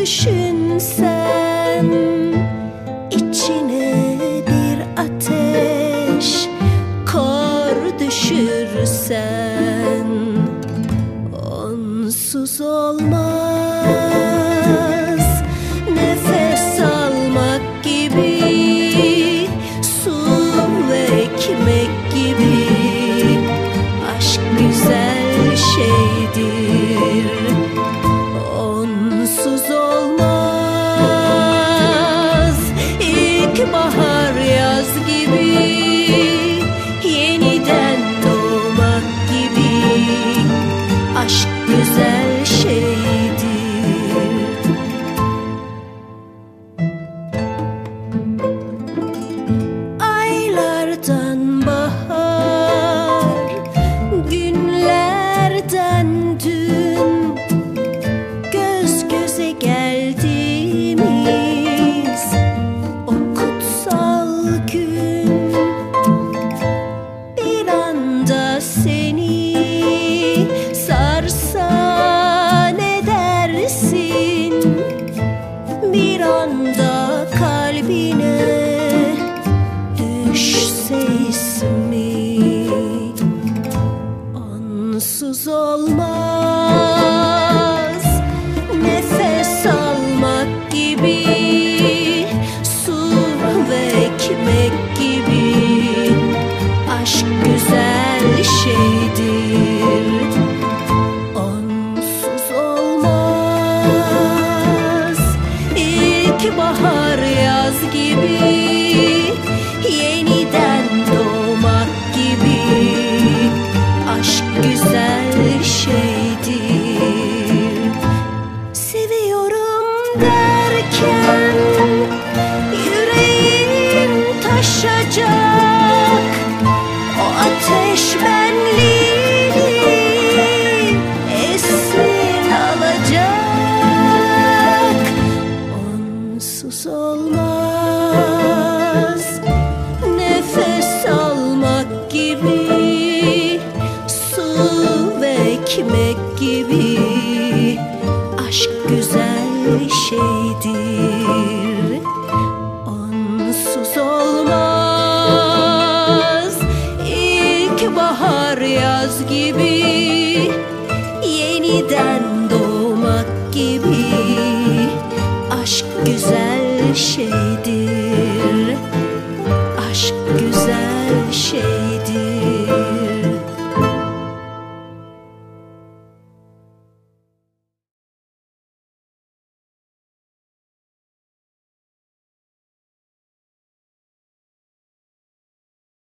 düşünsem, içine bir ateş kor düşürsen, onsuz olmaz. Nefes almak gibi, su ve ekmek gibi, aşk güzel şeydir. Onsuz olmaz. İlkbahar yaz gibi, yeniden doğmak gibi, aşk güzel şeydir. Aylardan bahar, günlerden dün, göz göze geldiğimiz o kutsal gün, bir anda seni sarsa ne dersin? Bir anda kalbine düşse ismi, onsuz olmaz. Nefes almak gibi, su ve ekmek gibi, aşk güzel şeydir. Onsuz olmaz. İlkbahar yaz gibi, yeniden doğmak gibi, aşk güzel şeydir. Seviyorum derken yüreğim taşacak, o ateş benliğini esir alacak. Onsuz olmaz. Nefes almak gibi, su ve ekmek gibi, aşk güzel şeydir. Onsuz olmaz. İlkbahar yaz gibi, yeniden doğmak gibi, aşk güzel şeydir. Aşk güzel şey.